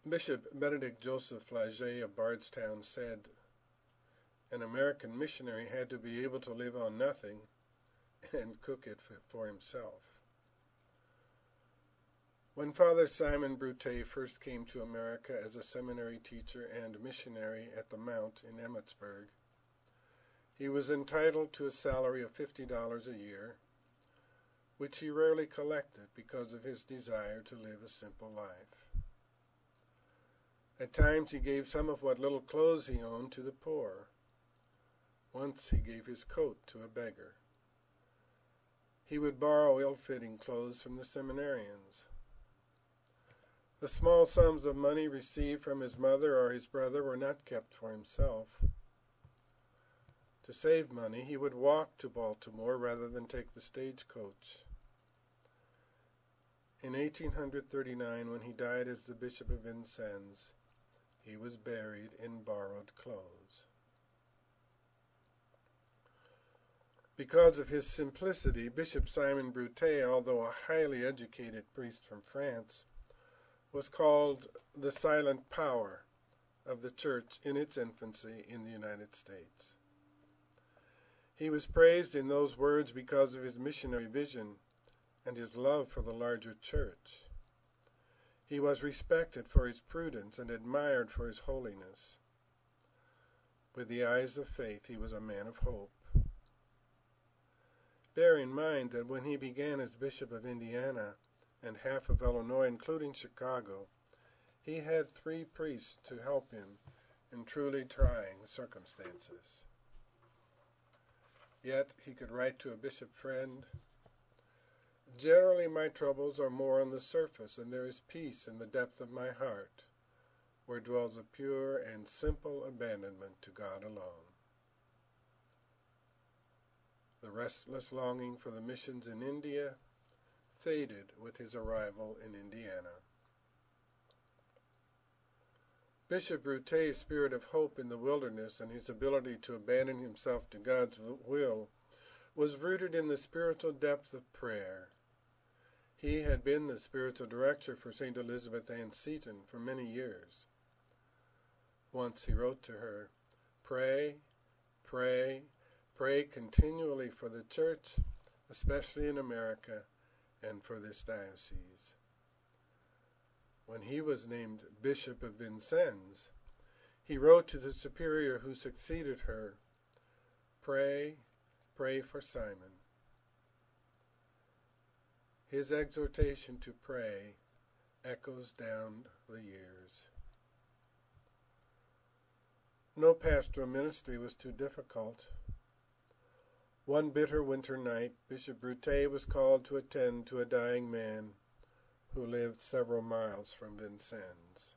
Bishop Benedict Joseph Flaget of Bardstown said, "An American missionary had to be able to live on nothing and cook it for himself." When Father Simon Broutet first came to America as a seminary teacher and missionary at the Mount in Emmitsburg, he was entitled to a salary of $50 a year, which he rarely collected because of his desire to live a simple life. At times he gave some of what little clothes he owned to the poor. Once he gave his coat to a beggar. He would borrow ill-fitting clothes from the seminarians. The small sums of money received from his mother or his brother were not kept for himself. To save money, he would walk to Baltimore rather than take the stagecoach. In 1839, when he died as the Bishop of Vincennes, he was buried in borrowed clothes. Because of his simplicity, Bishop Simon Broutet, although a highly educated priest from France, was called the silent power of the Church in its infancy in the United States. He was praised in those words because of his missionary vision and his love for the larger church. He was respected for his prudence and admired for his holiness. With the eyes of faith, he was a man of hope. Bear in mind that when he began as Bishop of Indiana and half of Illinois, including Chicago, he had 3 priests to help him in truly trying circumstances. Yet he could write to a bishop friend, "Generally my troubles are more on the surface, and there is peace in the depth of my heart, where dwells a pure and simple abandonment to God alone." The restless longing for the missions in India faded with his arrival in Indiana. Bishop Broutet's spirit of hope in the wilderness and his ability to abandon himself to God's will was rooted in the spiritual depth of prayer. He had been the spiritual director for St. Elizabeth Ann Seton for many years. Once he wrote to her, "Pray, pray, pray continually for the Church, especially in America, and for this diocese." When he was named Bishop of Vincennes, he wrote to the superior who succeeded her, "Pray, pray for Simon." His exhortation to pray echoes down the years. No pastoral ministry was too difficult. One bitter winter night, Bishop Broutet was called to attend to a dying man who lived several miles from Vincennes.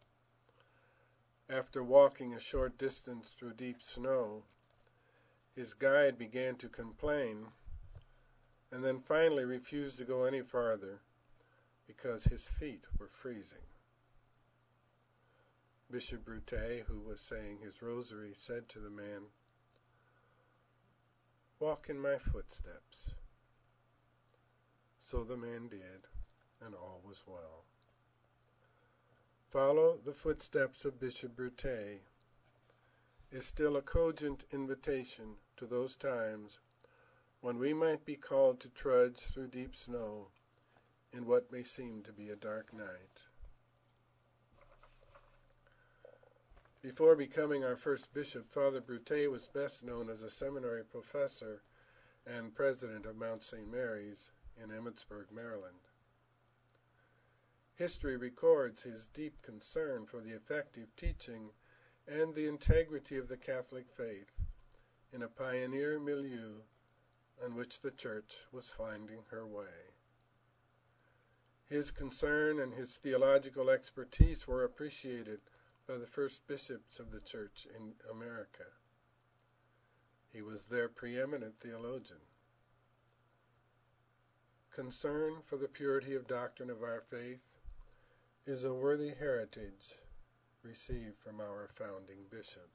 After walking a short distance through deep snow, his guide began to complain and then finally refused to go any farther because his feet were freezing. Bishop Broutet, who was saying his rosary, said to the man, "Walk in my footsteps." So the man did, and all was well. "Follow the footsteps of Bishop Broutet" is still a cogent invitation to those times when we might be called to trudge through deep snow in what may seem to be a dark night. Before becoming our first bishop, Father Broutet was best known as a seminary professor and president of Mount St. Mary's in Emmitsburg, Maryland. History records his deep concern for the effective teaching and the integrity of the Catholic faith in a pioneer milieu in which the Church was finding her way. His concern and his theological expertise were appreciated by the first bishops of the Church in America. He was their preeminent theologian. Concern for the purity of doctrine of our faith is a worthy heritage received from our founding bishop.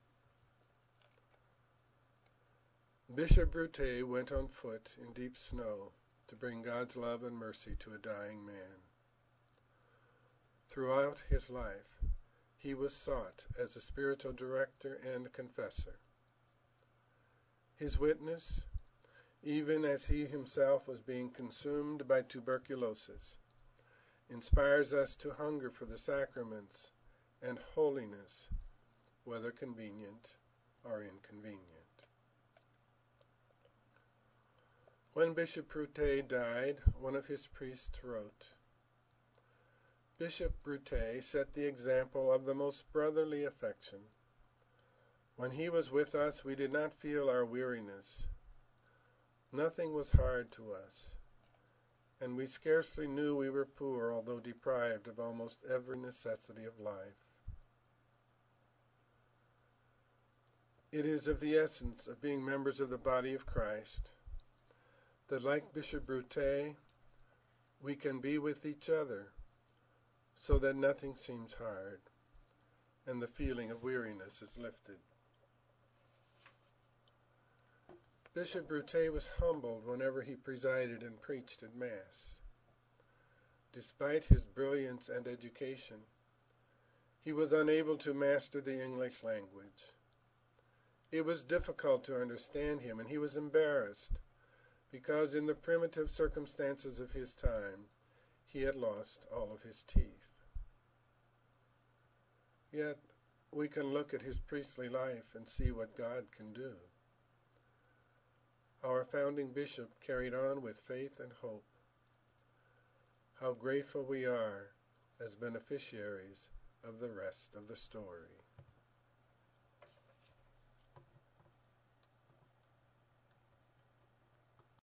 Bishop Broutet went on foot in deep snow to bring God's love and mercy to a dying man. Throughout his life, he was sought as a spiritual director and confessor. His witness, even as he himself was being consumed by tuberculosis, inspires us to hunger for the sacraments and holiness, whether convenient or inconvenient. When Bishop Brutet died, one of his priests wrote, "Bishop Brutet set the example of the most brotherly affection. When he was with us, we did not feel our weariness. Nothing was hard to us, and we scarcely knew we were poor, although deprived of almost every necessity of life." It is of the essence of being members of the body of Christ that, like Bishop Brutet, we can be with each other so that nothing seems hard and the feeling of weariness is lifted. Bishop Brutet was humbled whenever he presided and preached at Mass. Despite his brilliance and education, he was unable to master the English language. It was difficult to understand him, and he was embarrassed because in the primitive circumstances of his time, he had lost all of his teeth. Yet, we can look at his priestly life and see what God can do. Our founding bishop carried on with faith and hope. How grateful we are as beneficiaries of the rest of the story.